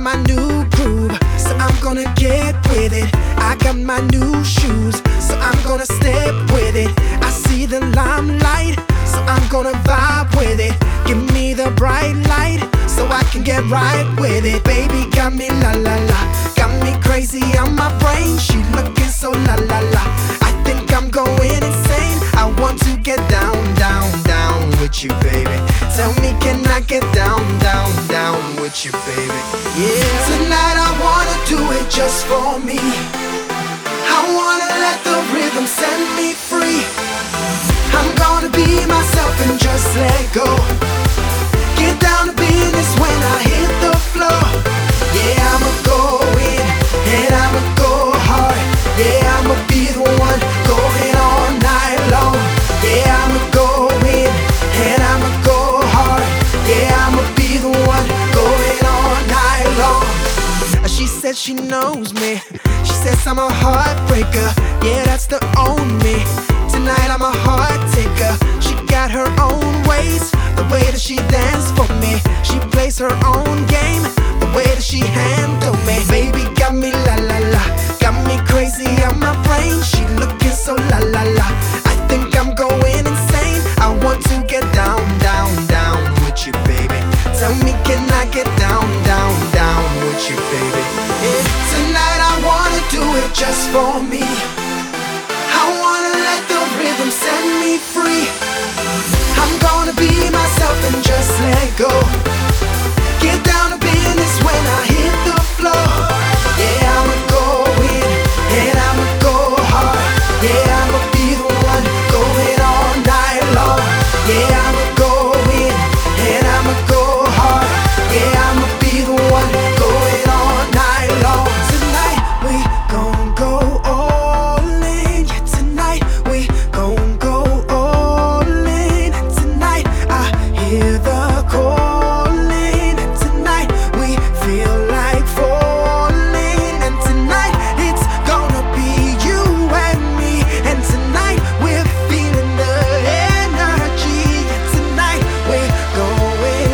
my new groove, so I'm gonna get with it. I got my new shoes, so I'm gonna step with it. I see the limelight, so I'm gonna vibe with it. Give me the bright light, so I can get right with it. Baby got me la la la, got me crazy on my brain. She looking so la la la, I think I'm going insane. I want to get down, down, down with you, baby. Tell me, can I get down, down, down with you, baby? Yeah. Tonight I wanna do it just for me. I wanna let the rhythm set me free. I'm gonna be myself and just let go. Get down to business when I hit the floor. Yeah, I'ma go in and I'ma go hard. Yeah, I'ma be the one going all night long. Yeah, I'ma go in and I'ma go hard. Yeah, I'ma be the one going all night long. She said she knows me. She says I'm a heartbreaker. Yeah, that's the own me. Tonight I'm a heart taker. She got her own ways, the way that she dance for me. She plays her own game, the way that she handle me. Baby got me la la la, got me crazy on my brain. She looking so la la la, I think I'm going insane. I want to get down, down, down with you, baby. Tell me, can I get down, down, down with you, baby? Yeah. Tonight I wanna do it just for me. I wanna let the rhythm set me free. I'm gonna be myself and just let go. Get down to business when I hit the floor. Yeah, I'ma go in and I'ma go hard. Yeah, I'ma be the one going all night long. Yeah, I'ma go in and I'ma go hard. Yeah, I'ma be the one going all night long. Tonight we gon' go all in. Yeah, tonight we gon' go all in. And tonight I hear the calling. And tonight we feel like falling. And tonight it's gonna be you and me. And tonight we're feeling the energy. And tonight we're going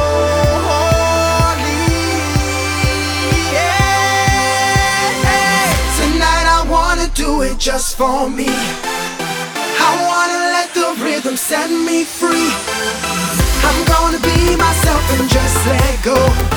all in. Yeah. Tonight I wanna do it just for me. I wanna let the rhythm set me free. I'm gonna be myself and just let go.